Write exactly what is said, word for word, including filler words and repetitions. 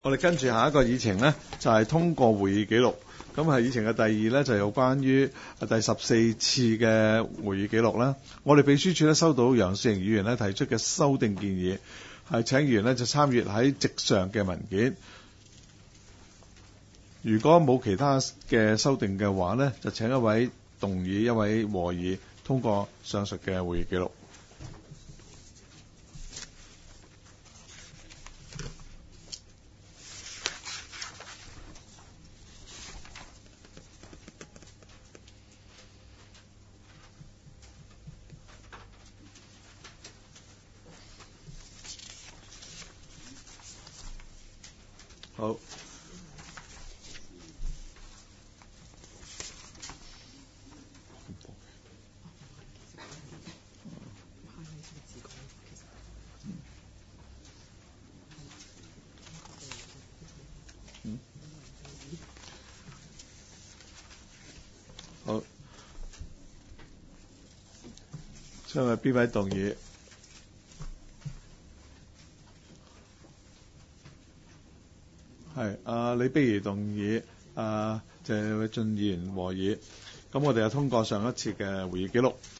我哋跟住下一個議程呢，就係、是、通過會議記錄。咁係議程嘅第二呢，就有關於第十四次嘅會議記錄啦。我哋秘書處呢，收到楊雪盈議員呢提出嘅修訂建議，係請議員呢就參閱喺席上嘅文件。如果冇其他嘅修訂嘅話呢，就請一位動議，一位和議通過上述嘅會議記錄。好，嗯，好，請問邊位動議？係啊，李碧儀動議，啊謝偉俊議員和議。咁我哋就通過上一次嘅會議記錄。